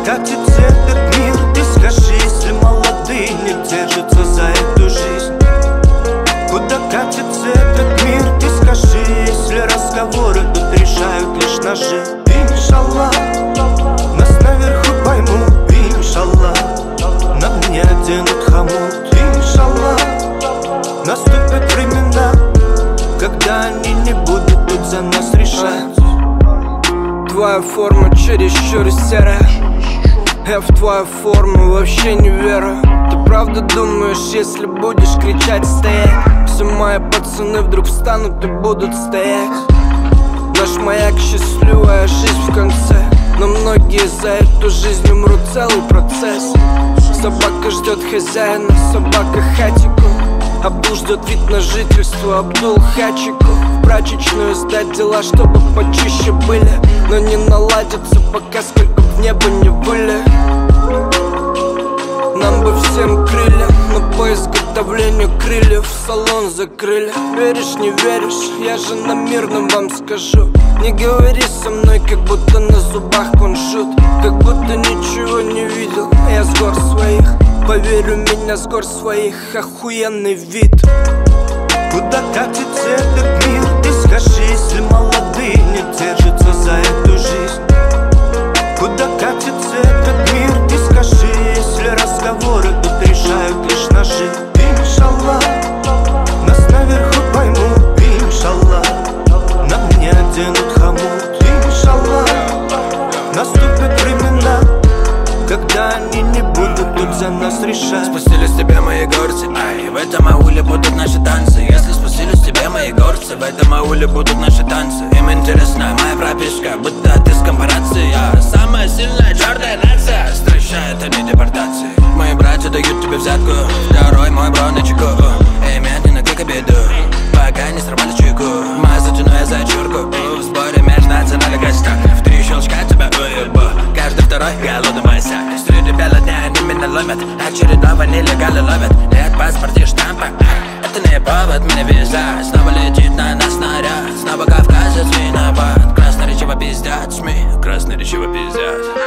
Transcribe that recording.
катится этот мир? Ты скажи, если молодые не держатся за эту жизнь. Куда катится этот мир? Ты скажи, если разговоры тут решают лишь ножи. Иншаллах, нас наверху поймут. Иншаллах, на мне оденут хомут. Иншаллах, наступят времена, когда они не будут тут за нас решать. Твоя форма чересчур серая, я в твою форму вообще не верю. Ты правда думаешь, если будешь кричать стоять, все мои пацаны вдруг встанут и будут стоять? Наш маяк счастливая жизнь в конце, но многие за эту жизнь умрут целый процесс. Собака ждет хозяина, собака хатику. Абдул ждет вид на жительство, Абдул хачику. В прачечную сдать дела, чтобы почище были, но не наладятся, пока сколько в небо не выли. Нам бы всем крылья, но по изготовлению крыльев салон закрыли. Веришь, не веришь, я же на мирном вам скажу. Не говори со мной, как будто на зубах кунжут, как будто ничего не видел я с гор своих. Поверь, у меня с гор своих охуенный вид. Куда катится этот мир? Ты скажи, если молодые не держатся за эту жизнь. Куда катится этот мир? Ты скажи, если разговоры тут решают лишь ножи. Иншаллах, нас наверху поймут. Иншаллах, на мне оденут хомут. Иншаллах, наступят времена, когда они не будут тут за нас решать. Спустились тебе мои горцы, ай, в этом ауле будут наши танцы. Если спустились тебе мои горцы, в этом ауле будут наши танцы. Им интересна моя прописка, будто ты с компарацией. Я самая сильная черная нация, стращают они депортации. Мои братья дают тебе взятку, второй мой бро на чеку. Эй, медленно к обеду, пока не сорвали чайку. Мазь затяну я зачурку, в сборе межнациональных гостях. В 3 щелчка тебя уебу, каждый второй голодный босяк. Среди бела дня они меня ломят, очередного нелегально ловят. Нет паспорта и штампа, это не повод меня вязать. Снова летит на нас снаряд, снова кавказец виноват. Красноречиво пиздят СМИ, красноречиво пиздят.